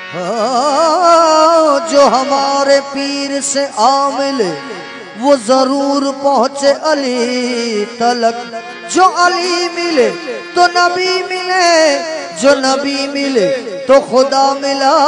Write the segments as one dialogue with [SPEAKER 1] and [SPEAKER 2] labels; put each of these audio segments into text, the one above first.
[SPEAKER 1] جو ہمارے پیر سے عامل وہ ضرور پہنچے علی تلک، جو علی ملے تو نبی ملے، جو نبی ملے تو خدا ملا،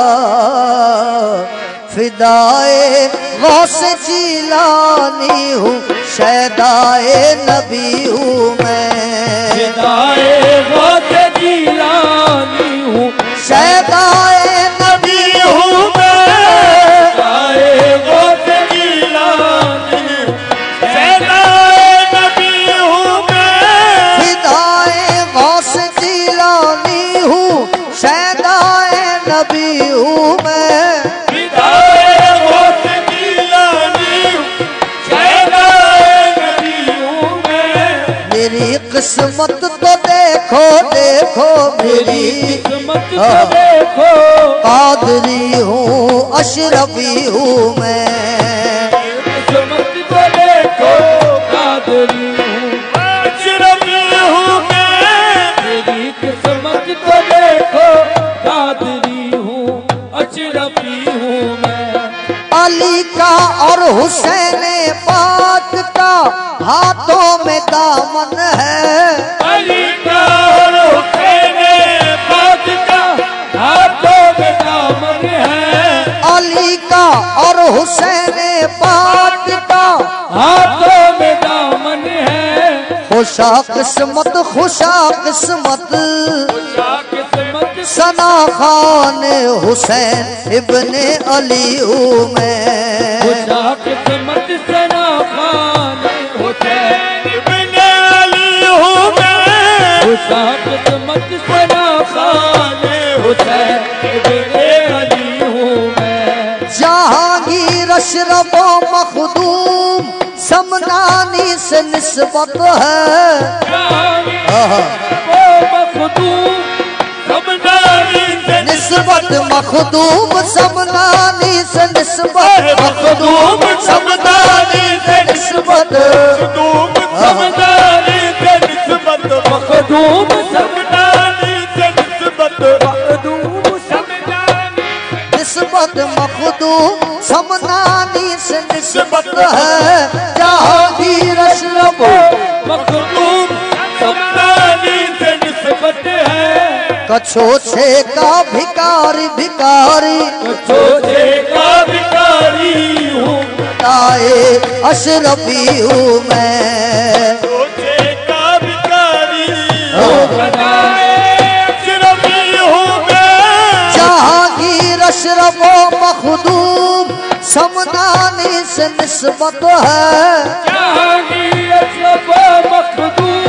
[SPEAKER 1] فدائے غوث جیلانی ہوں، شیدائے نبی ہوں میں،
[SPEAKER 2] فدائے غوث جیلانی ہوں،
[SPEAKER 1] شیدائے نبی ہوں میں،
[SPEAKER 2] فدائے غوث جیلانی ہوں، شیدائے نبی ہوں میں،
[SPEAKER 1] فدائے غوث جیلانی ہوں، شیدائے نبی ہوں میں،
[SPEAKER 2] فدائے غوث جیلانی ہوں، شیدائے نبی ہوں میں،
[SPEAKER 1] میری قسمت تو دیکھو دیکھو،
[SPEAKER 2] میری
[SPEAKER 1] میری
[SPEAKER 2] قسمت کو دیکھو،
[SPEAKER 1] قادری ہوں اشرفی ہوں میں،
[SPEAKER 2] قسمت کو دیکھو، قادری ہوں، اشرفی ہوں میں، میری قسمت کو دیکھو، قادری ہوں، اشرفی ہوں میں،
[SPEAKER 1] علی کا اور حسین پاک کا ہاتھوں میں دامن ہے،
[SPEAKER 2] علی کا اور حسین پاک کا ہاتھوں میں دامن ہے،
[SPEAKER 1] علی کا اور حسین پاک کا
[SPEAKER 2] ہاتھوں میں دامن ہے،
[SPEAKER 1] خوشا قسمت خوشا قسمت،
[SPEAKER 2] خوشا قسمت
[SPEAKER 1] ثنا خان حسین ابن علی ہوں میں،
[SPEAKER 2] خوشا قسمت ثنا خان حسین ابن علی ہوں میں، خوشا قسمت ثنا خان حسین ابن علی ہوں میں،
[SPEAKER 1] جہانگیر اشرف و مخدوم سمنانی سے نسبت ہے،
[SPEAKER 2] وہ مخدوم سمنانی سے
[SPEAKER 1] نسبت مخدوم سمنانی سے نسبت، مخدوم سمنانی سے نسبت،
[SPEAKER 2] مخدوم سمنانی سے نسبت، مخدوم سمنانی سے نسبت، مخدوم سمنانی
[SPEAKER 1] نسبت مخدوم سمنانی سے نسبت ہے، جہانگیر اشرف
[SPEAKER 2] مخدوم سمنانی سے نسبت ہے،
[SPEAKER 1] کچھوچے کا بھکاری بھکاری،
[SPEAKER 2] چھوٹے کا بھکاری ہوں،
[SPEAKER 1] تائے اشرفی ہوں میں،
[SPEAKER 2] چھوٹے کا بھکاری ہوں، خدائے اشرفی ہوں میں،
[SPEAKER 1] جہانگیر اشرف و مخدوم سمنانی سے نسبت ہے،
[SPEAKER 2] جہانگیر اشرف و مخدوم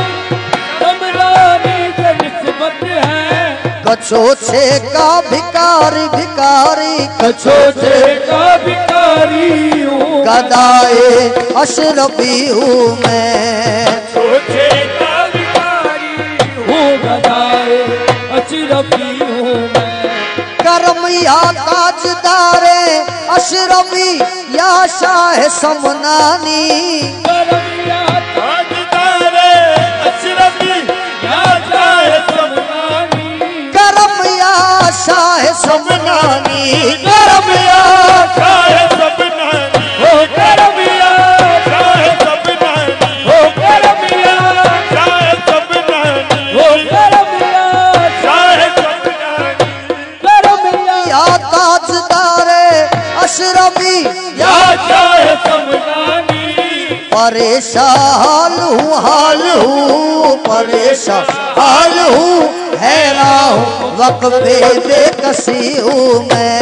[SPEAKER 2] سمنانی سے نسبت ہے،
[SPEAKER 1] کچھوچے کا بھکاری بھکاری،
[SPEAKER 2] چھوٹے کا بھکاری ہوں،
[SPEAKER 1] گدائے اشرفی ہوں میں،
[SPEAKER 2] چھوٹے کا بھکاری ہوں، خدائے اشرفی ہوں میں،
[SPEAKER 1] کرم یا تاجدار اشرفی یا شاہ سمنانی،
[SPEAKER 2] کرم یا تاجدار اشرفی یا شاہ سمنانی،
[SPEAKER 1] کرم یا شاہ سمنانی،
[SPEAKER 2] کرم یا شاہ سمنانی، ہو کرم یا شاہ سمنانی، ہو کرم یا شاہ سمنانی، ہو کرم یا شاہ سمنانی، کرم
[SPEAKER 1] یا تاجدار اشرفی
[SPEAKER 2] یا شاہ سمنانی،
[SPEAKER 1] پریشان ہوں حال ہوں، پریشان حال ہوں، حیران ہوں وقفے بے کسی ہوں میں،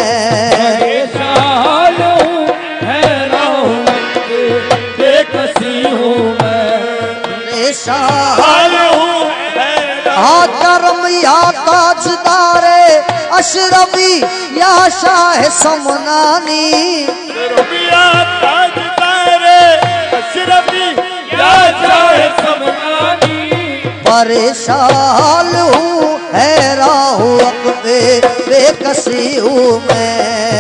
[SPEAKER 2] پریشان ہوں، حیران ہوں، بے کسی ہوں میں،
[SPEAKER 1] پریشان
[SPEAKER 2] حال ہوں، حیران
[SPEAKER 1] ہاں کرم یا تاجدار اشرفی یا شاہ سمنانی،
[SPEAKER 2] یا تاجدار اشرفی یا شاہ سمنانی،
[SPEAKER 1] پریشان ہوں حیران ہوں وقفے بے کسی ہوں میں،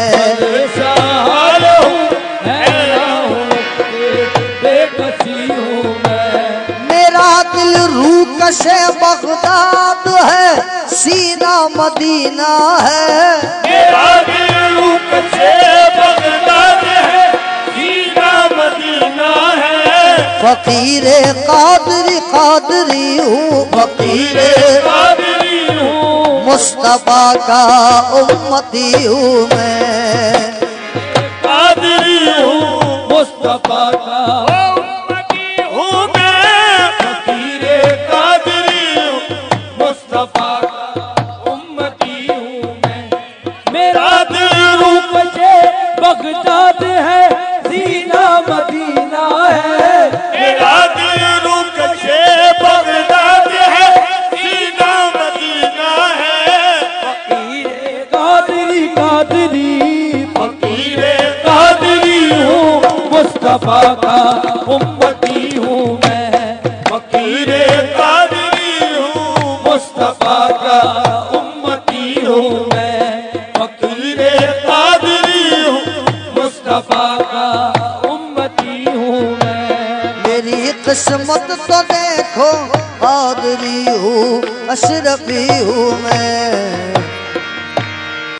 [SPEAKER 2] پریشان ہوں، حیران ہوں، بے کسی ہوں میں،
[SPEAKER 1] میرا دل روح کش بغداد ہے، سینہ مدینہ ہے
[SPEAKER 2] میرا دل رخ سے بغداد ہے سینہ مدینہ ہے
[SPEAKER 1] فقیر قادری قادری ہوں فقیر
[SPEAKER 2] قادری ہوں
[SPEAKER 1] مصطفیٰ کا امتی ہوں میں
[SPEAKER 2] قادری ہوں مصطفیٰ کا امتی ہوں میں فقیر قادری ہوں مصطفیٰ کا امتی ہوں میں میرا دل رخ سے بغداد ہے سینہ مدینہ ہے میرا دل رخ سے بغداد ہے سینہ مدینہ ہے فقیر قادری قادری فقیر قادری ہوں مصطفیٰ کا امتی ہوں میں فقیر قادری ہوں مصطفیٰ کا امتی ہوں میں فقیر قادری ہوں مصطفیٰ کا امتی ہوں میں
[SPEAKER 1] میری قسمت تو دیکھو قادری ہوں اشرفی ہوں میں